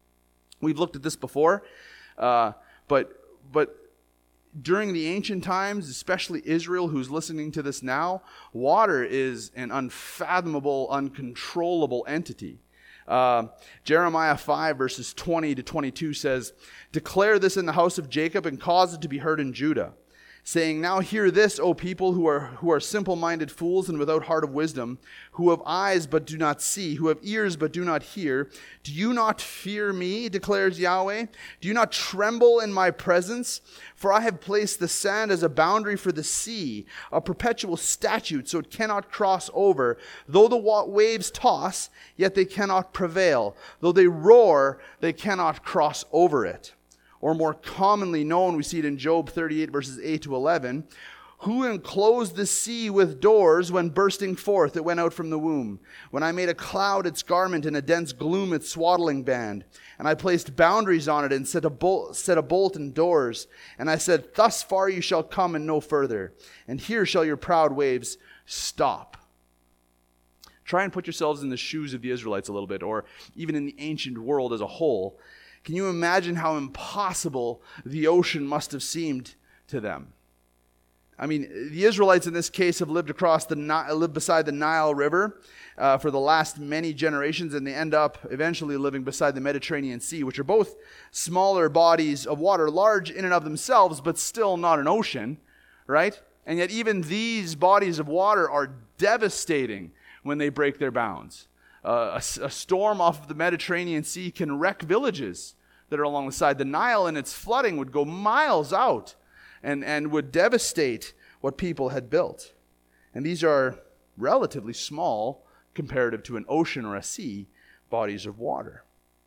We've looked at this before, uh, but but during the ancient times, especially Israel, who's listening to this now, water is an unfathomable, uncontrollable entity. Uh, Jeremiah five verses twenty to twenty-two says, "Declare this in the house of Jacob and cause it to be heard in Judah, saying, now hear this, O people who are who are simple-minded fools and without heart of wisdom, who have eyes but do not see, who have ears but do not hear. Do you not fear me, declares Yahweh? Do you not tremble in my presence? For I have placed the sand as a boundary for the sea, a perpetual statute, so it cannot cross over. Though the waves toss, yet they cannot prevail. Though they roar, they cannot cross over it." Or more commonly known, we see it in Job thirty-eight, verses eight to eleven. Who enclosed the sea with doors when bursting forth it went out from the womb? When I made a cloud its garment and a dense gloom its swaddling band. And I placed boundaries on it and set a, bol- set a bolt and doors. And I said, thus far you shall come and no further. And here shall your proud waves stop. Try and put yourselves in the shoes of the Israelites a little bit, or even in the ancient world as a whole. Can you imagine how impossible the ocean must have seemed to them? I mean, the Israelites in this case have lived across the lived beside the Nile River uh, for the last many generations, and they end up eventually living beside the Mediterranean Sea, which are both smaller bodies of water, large in and of themselves, but still not an ocean, right? And yet even these bodies of water are devastating when they break their bounds. Uh, a, a storm off of the Mediterranean Sea can wreck villages that are along the side. The Nile and its flooding would go miles out and, and would devastate what people had built. And these are relatively small comparative to an ocean or a sea, bodies of water.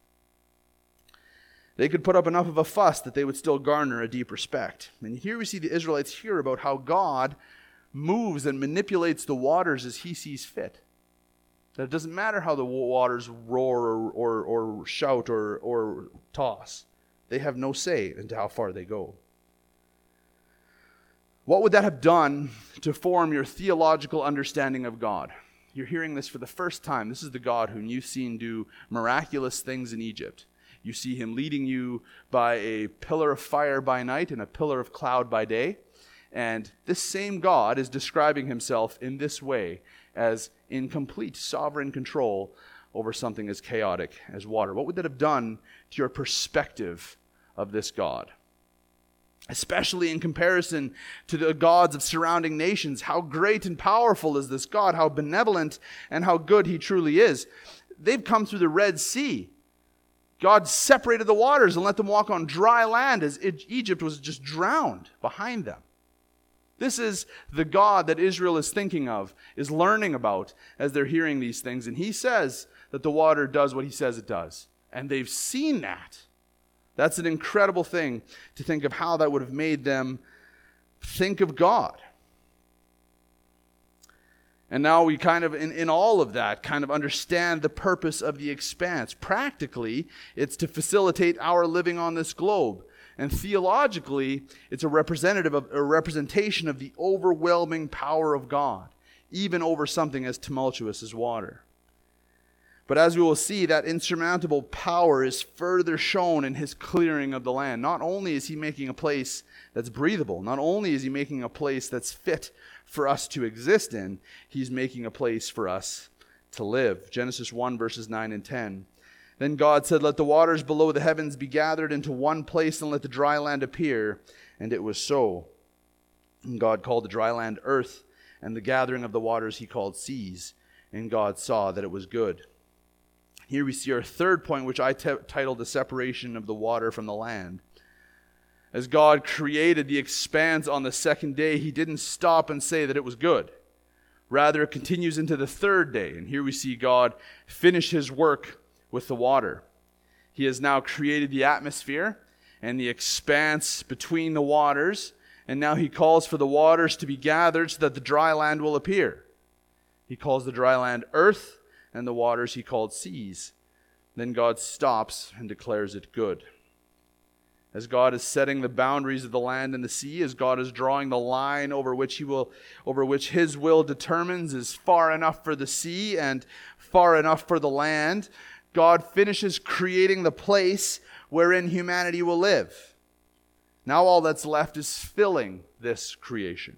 They could put up enough of a fuss that they would still garner a deep respect. And here we see the Israelites hear about how God moves and manipulates the waters as he sees fit. That it doesn't matter how the waters roar or, or, or shout or, or toss. They have no say into how far they go. What would that have done to form your theological understanding of God? You're hearing this for the first time. This is the God whom you've seen do miraculous things in Egypt. You see him leading you by a pillar of fire by night and a pillar of cloud by day. And this same God is describing himself in this way as in complete sovereign control over something as chaotic as water. What would that have done to your perspective of this God? Especially in comparison to the gods of surrounding nations. How great and powerful is this God? How benevolent and how good he truly is. They've come through the Red Sea. God separated the waters and let them walk on dry land as Egypt was just drowned behind them. This is the God that Israel is thinking of, is learning about as they're hearing these things. And he says that the water does what he says it does. And they've seen that. That's an incredible thing to think of how that would have made them think of God. And now we kind of, in, in all of that, kind of understand the purpose of the expanse. Practically, it's to facilitate our living on this globe. And theologically, it's a representative of a representation of the overwhelming power of God, even over something as tumultuous as water. But as we will see, that insurmountable power is further shown in his clearing of the land. Not only is he making a place that's breathable, not only is he making a place that's fit for us to exist in, he's making a place for us to live. Genesis one, verses nine and ten. Then God said, let the waters below the heavens be gathered into one place, and let the dry land appear. And it was so. And God called the dry land earth, and the gathering of the waters he called seas. And God saw that it was good. Here we see our third point, which I t- titled the separation of the water from the land. As God created the expanse on the second day, he didn't stop and say that it was good. Rather, it continues into the third day. And here we see God finish his work with the water. He has now created the atmosphere and the expanse between the waters. And now he calls for the waters to be gathered so that the dry land will appear. He calls the dry land earth, and the waters he called seas. Then God stops and declares it good. As God is setting the boundaries of the land and the sea, as God is drawing the line over which he will, over which his will determines is far enough for the sea and far enough for the land, God finishes creating the place wherein humanity will live. Now all that's left is filling this creation.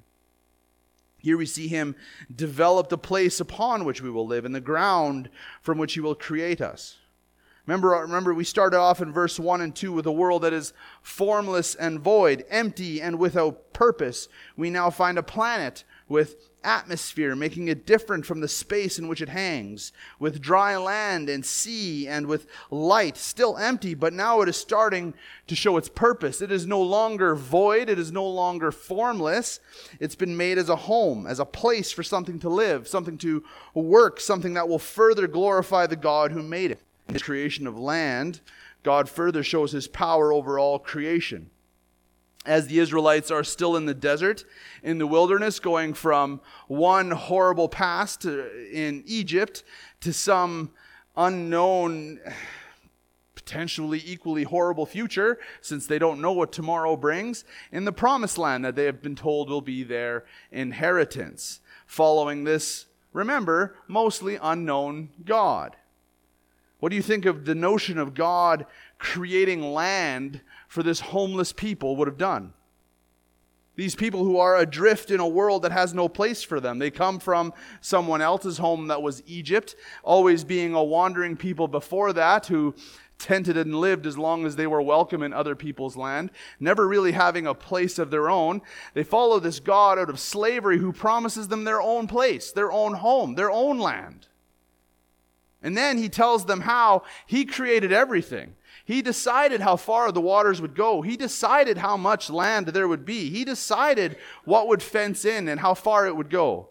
Here we see him develop the place upon which we will live and the ground from which he will create us. Remember, remember, we started off in verse one and two with a world that is formless and void, empty and without purpose. We now find a planet with atmosphere, making it different from the space in which it hangs, with dry land and sea and with light, still empty, but now it is starting to show its purpose. It is no longer void. It is no longer formless. It's been made as a home, as a place for something to live, something to work, something that will further glorify the God who made it. His creation of land, God further shows his power over all creation. As the Israelites are still in the desert, in the wilderness, going from one horrible past to, in Egypt to some unknown, potentially equally horrible future, since they don't know what tomorrow brings, in the promised land that they have been told will be their inheritance, following this, remember, mostly unknown God. What do you think of the notion of God creating land for this homeless people would have done? These people who are adrift in a world that has no place for them. They come from someone else's home that was Egypt, always being a wandering people before that who tented and lived as long as they were welcome in other people's land, never really having a place of their own. They follow this God out of slavery who promises them their own place, their own home, their own land. And then he tells them how he created everything. He decided how far the waters would go. He decided how much land there would be. He decided what would fence in and how far it would go.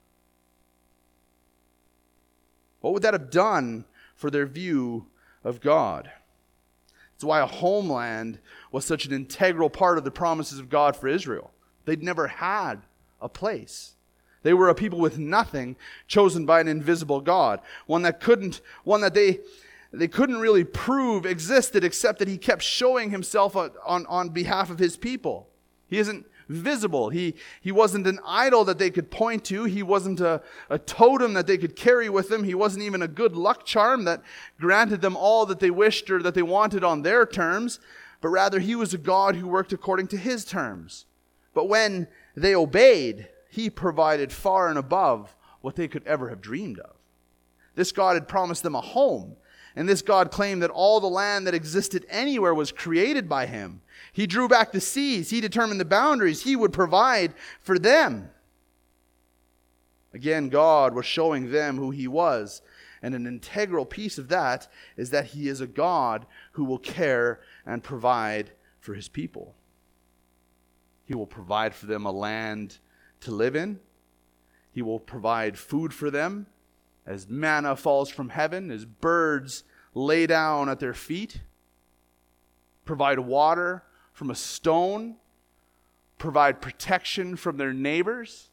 What would that have done for their view of God? That's why a homeland was such an integral part of the promises of God for Israel. They'd never had a place. They were a people with nothing, chosen by an invisible God. One that couldn't, one that they, they couldn't really prove existed, except that he kept showing himself on, on, on behalf of his people. He isn't visible. He, he wasn't an idol that they could point to. He wasn't a, a totem that they could carry with them. He wasn't even a good luck charm that granted them all that they wished or that they wanted on their terms. But rather, he was a God who worked according to his terms. But when they obeyed, he provided far and above what they could ever have dreamed of. This God had promised them a home, and this God claimed that all the land that existed anywhere was created by him. He drew back the seas. He determined the boundaries. He would provide for them. Again, God was showing them who he was, and an integral piece of that is that he is a God who will care and provide for his people. He will provide for them a land to live in. He will provide food for them as manna falls from heaven, as birds lay down at their feet. Provide water from a stone. Provide protection from their neighbors.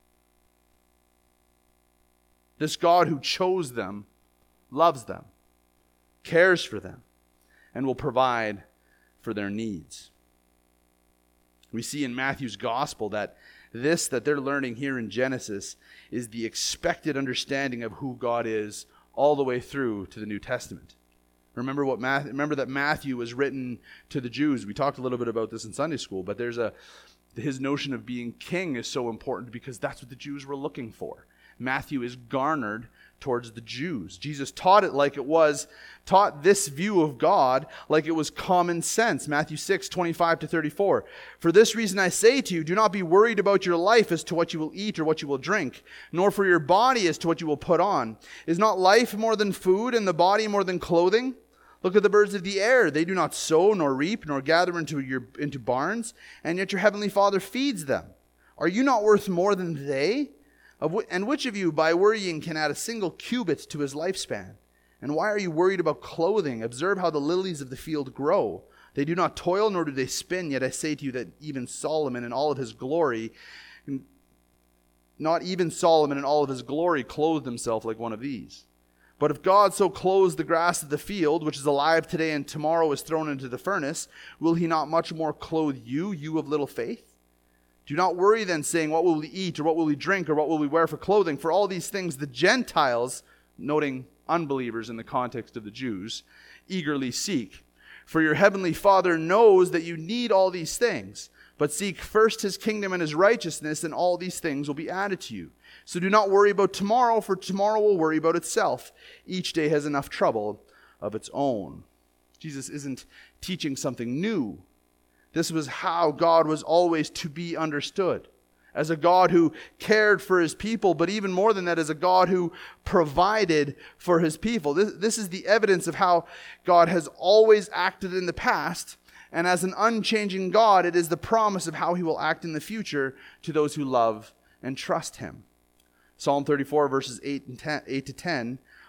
This God who chose them loves them, cares for them, and will provide for their needs. We see in Matthew's gospel that this that they're learning here in Genesis is the expected understanding of who God is all the way through to the New Testament. Remember what Matthew, remember that Matthew was written to the Jews. We talked a little bit about this in Sunday school, but there's a his notion of being king is so important because that's what the Jews were looking for. Matthew is garnered towards the Jews. Jesus taught it like it was, taught this view of God like it was common sense. Matthew six, twenty-five to thirty-four. For this reason I say to you, do not be worried about your life as to what you will eat or what you will drink, nor for your body as to what you will put on. Is not life more than food and the body more than clothing? Look at the birds of the air. They do not sow, nor reap, nor gather into your into barns, and yet your heavenly Father feeds them. Are you not worth more than they? And which of you, by worrying, can add a single cubit to his lifespan? And why are you worried about clothing? Observe how the lilies of the field grow. They do not toil, nor do they spin. Yet I say to you that even Solomon in all of his glory, not even Solomon in all of his glory, clothed himself like one of these. But if God so clothes the grass of the field, which is alive today and tomorrow is thrown into the furnace, will he not much more clothe you, you of little faith? Do not worry then, saying, what will we eat, or what will we drink, or what will we wear for clothing? For all these things the Gentiles, noting unbelievers in the context of the Jews, eagerly seek. For your heavenly Father knows that you need all these things. But seek first his kingdom and his righteousness, and all these things will be added to you. So do not worry about tomorrow, for tomorrow will worry about itself. Each day has enough trouble of its own. Jesus isn't teaching something new. This was how God was always to be understood. As a God who cared for his people, but even more than that, as a God who provided for his people. This, this is the evidence of how God has always acted in the past. And as an unchanging God, it is the promise of how he will act in the future to those who love and trust him. Psalm thirty-four, verses eight and ten, eight to ten.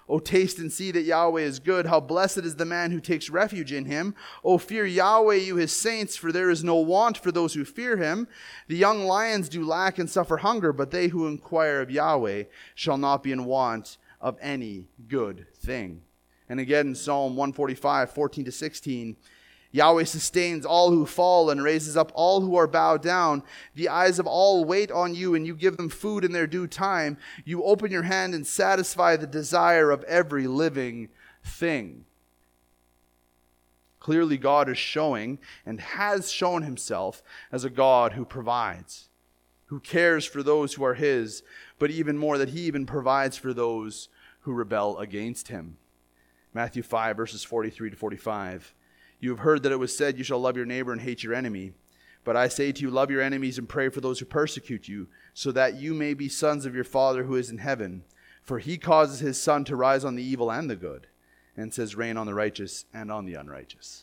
O taste and see that Yahweh is good. How blessed is the man who takes refuge in him. O fear Yahweh, you his saints, for there is no want for those who fear him. The young lions do lack and suffer hunger, but they who inquire of Yahweh shall not be in want of any good thing. And again in Psalm one forty-five, fourteen to sixteen, Yahweh sustains all who fall and raises up all who are bowed down. The eyes of all wait on you, and you give them food in their due time. You open your hand and satisfy the desire of every living thing. Clearly, God is showing and has shown himself as a God who provides, who cares for those who are his, but even more, that he even provides for those who rebel against him. Matthew five, verses forty-three to forty-five. You have heard that it was said, you shall love your neighbor and hate your enemy. But I say to you, love your enemies and pray for those who persecute you, so that you may be sons of your Father who is in heaven. For he causes his sun to rise on the evil and the good, and says rain on the righteous and on the unrighteous.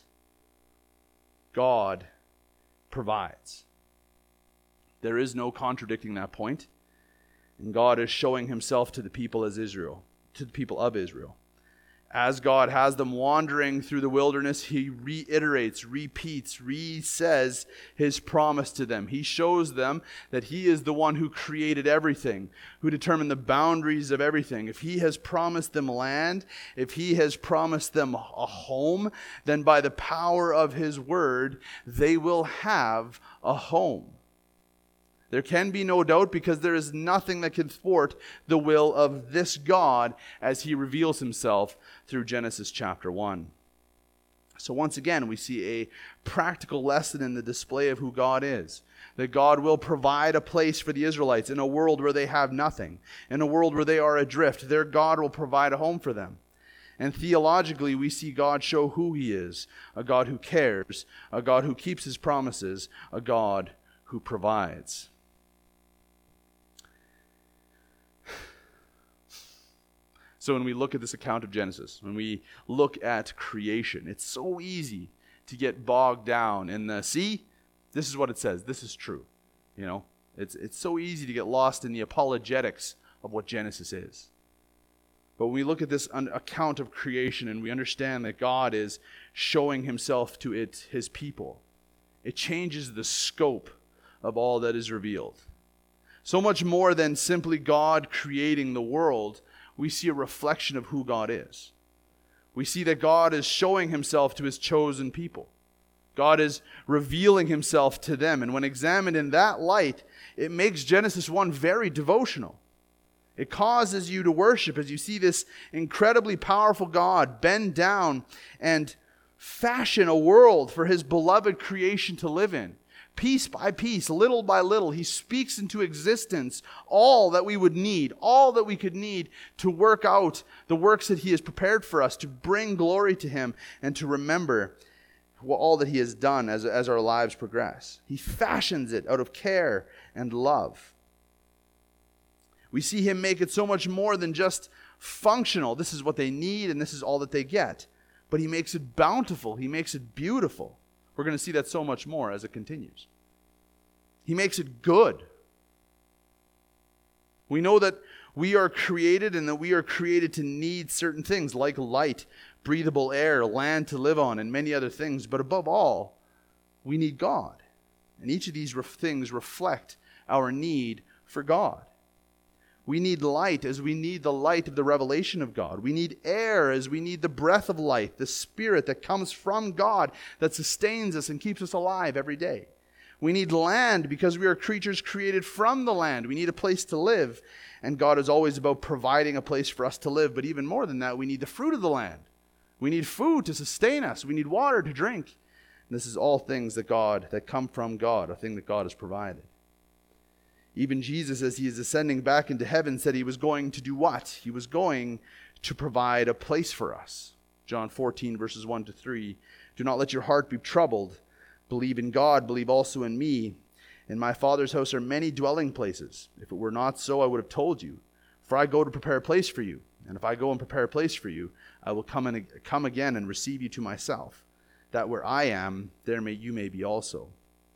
God provides. There is no contradicting that point. And God is showing himself to the people as Israel, to the people of Israel. As God has them wandering through the wilderness, he reiterates, repeats, re-says his promise to them. He shows them that he is the one who created everything, who determined the boundaries of everything. If he has promised them land, if he has promised them a home, then by the power of his word, they will have a home. There can be no doubt, because there is nothing that can thwart the will of this God as he reveals himself through Genesis chapter one. So once again, we see a practical lesson in the display of who God is. That God will provide a place for the Israelites in a world where they have nothing. In a world where they are adrift, their God will provide a home for them. And theologically, we see God show who he is. A God who cares, a God who keeps his promises, a God who provides. So when we look at this account of Genesis, when we look at creation, it's so easy to get bogged down in the, see, this is what it says, this is true. You know, it's it's so easy to get lost in the apologetics of what Genesis is. But when we look at this un- account of creation and we understand that God is showing himself to it, his people, it changes the scope of all that is revealed. So much more than simply God creating the world, we see a reflection of who God is. We see that God is showing himself to his chosen people. God is revealing himself to them. And when examined in that light, it makes Genesis one very devotional. It causes you to worship as you see this incredibly powerful God bend down and fashion a world for his beloved creation to live in. Piece by piece, little by little, he speaks into existence all that we would need, all that we could need to work out the works that he has prepared for us, to bring glory to him and to remember all that he has done as, as our lives progress. He fashions it out of care and love. We see him make it so much more than just functional. This is what they need and this is all that they get. But he makes it bountiful. He makes it beautiful. We're going to see that so much more as it continues. He makes it good. We know that we are created and that we are created to need certain things like light, breathable air, land to live on, and many other things. But above all, we need God. And each of these things reflect our need for God. We need light as we need the light of the revelation of God. We need air as we need the breath of life, the spirit that comes from God that sustains us and keeps us alive every day. We need land because we are creatures created from the land. We need a place to live. And God is always about providing a place for us to live. But even more than that, we need the fruit of the land. We need food to sustain us. We need water to drink. And this is all things that God, that come from God, a thing that God has provided. Even Jesus, as he is ascending back into heaven, said he was going to do what? He was going to provide a place for us. John fourteen, verses one to three. Do not let your heart be troubled. Believe in God, believe also in me. In my Father's house are many dwelling places. If it were not so, I would have told you. For I go to prepare a place for you. And if I go and prepare a place for you, I will come and come again and receive you to myself, that where I am, there may you may be also.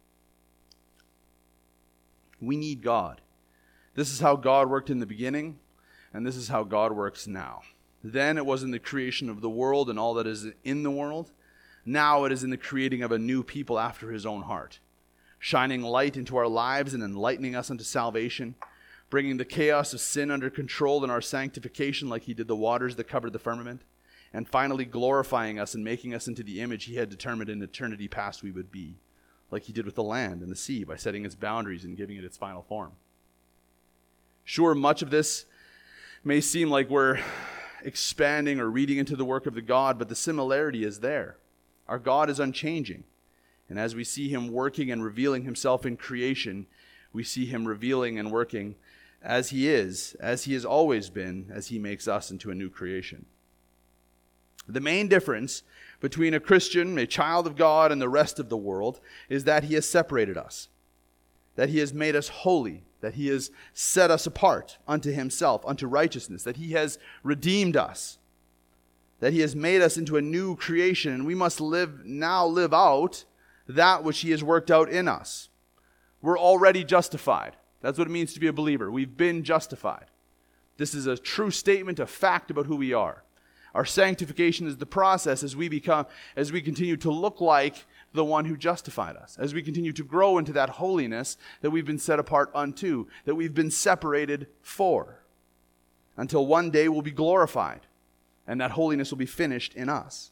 We need God. This is how God worked in the beginning, and this is how God works now. Then it was in the creation of the world and all that is in the world. Now it is in the creating of a new people after his own heart, shining light into our lives and enlightening us unto salvation, bringing the chaos of sin under control in our sanctification like he did the waters that covered the firmament, and finally glorifying us and making us into the image he had determined in eternity past we would be, like he did with the land and the sea by setting its boundaries and giving it its final form. Sure, much of this may seem like we're expanding or reading into the work of the God, but the similarity is there. Our God is unchanging. And as we see him working and revealing himself in creation, we see him revealing and working as he is, as he has always been, as he makes us into a new creation. The main difference between a Christian, a child of God, and the rest of the world is that he has separated us, that he has made us holy, that he has set us apart unto himself, unto righteousness, that he has redeemed us, that he has made us into a new creation, and we must live now live out that which he has worked out in us. We're already justified. That's what it means to be a believer. We've been justified. This is a true statement, a fact about who we are. Our sanctification is the process as we become, as we continue to look like the one who justified us, as we continue to grow into that holiness that we've been set apart unto, that we've been separated for, until one day we'll be glorified, and that holiness will be finished in us.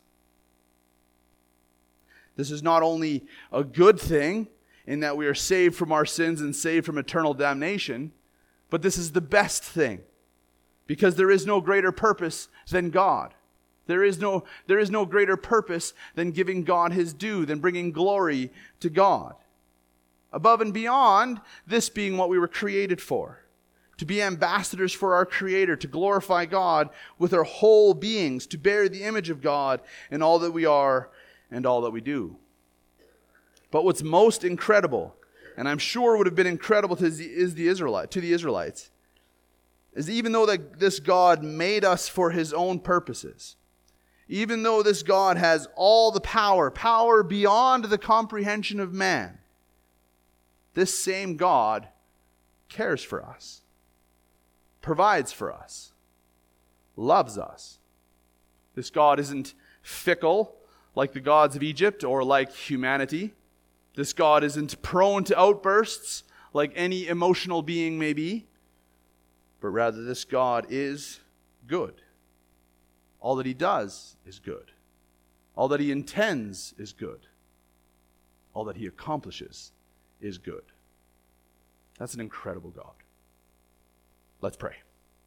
This is not only a good thing in that we are saved from our sins and saved from eternal damnation, but this is the best thing, because there is no greater purpose than God. There is no, there is no greater purpose than giving God his due, than bringing glory to God. Above and beyond this being what we were created for, to be ambassadors for our Creator, to glorify God with our whole beings, to bear the image of God in all that we are and all that we do. But what's most incredible, and I'm sure would have been incredible to the, is the Israelite, to the Israelites, is even though that this God made us for his own purposes, even though this God has all the power, power beyond the comprehension of man, this same God cares for us, provides for us, loves us. This God isn't fickle like the gods of Egypt or like humanity. This God isn't prone to outbursts like any emotional being may be, but rather this God is good. All that he does is good. All that he intends is good. All that he accomplishes is good. That's an incredible God. Let's pray.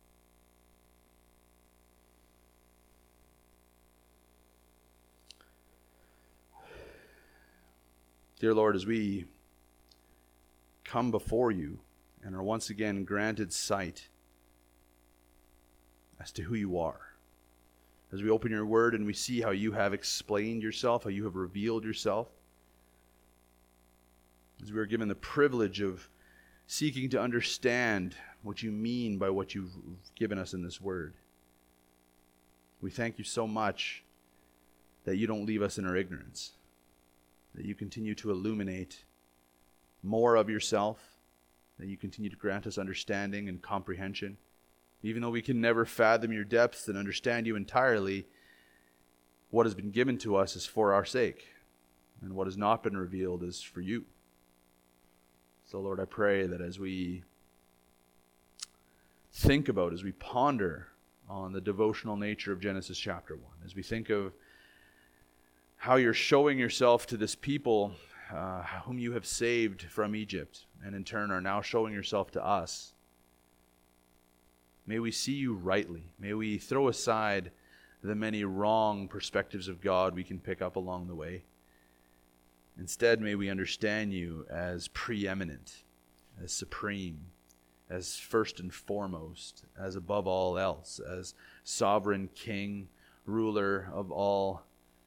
Dear Lord, as we come before you and are once again granted sight as to who you are, as we open your word and we see how you have explained yourself, how you have revealed yourself, as we are given the privilege of seeking to understand what you mean by what you've given us in this word, we thank you so much that you don't leave us in our ignorance, that you continue to illuminate more of yourself, that you continue to grant us understanding and comprehension. Even though we can never fathom your depths and understand you entirely, what has been given to us is for our sake, and what has not been revealed is for you. So Lord, I pray that as we think about, as we ponder on the devotional nature of Genesis chapter one, as we think of how you're showing yourself to this people uh, whom you have saved from Egypt, and in turn are now showing yourself to us, may we see you rightly. May we throw aside the many wrong perspectives of God we can pick up along the way. Instead, may we understand you as preeminent, as supreme, as first and foremost, as above all else, as sovereign king, ruler of all.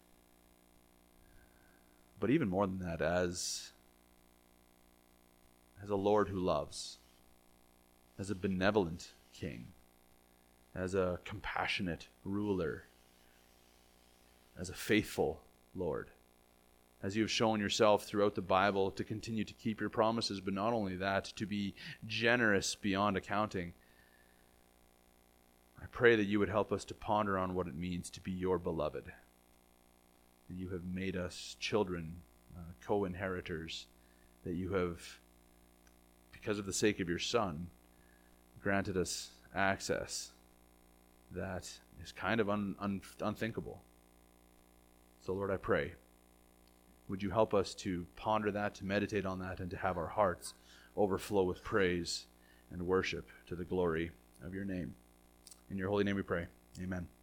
But even more than that, as, as a Lord who loves, as a benevolent king, as a compassionate ruler, as a faithful Lord, as you have shown yourself throughout the Bible to continue to keep your promises, but not only that, to be generous beyond accounting. I pray that you would help us to ponder on what it means to be your beloved. That you have made us children, uh, co-inheritors, that you have, because of the sake of your Son, granted us access that is kind of un, un, unthinkable. So Lord, I pray, would you help us to ponder that, to meditate on that, and to have our hearts overflow with praise and worship to the glory of your name. In your holy name we pray. Amen.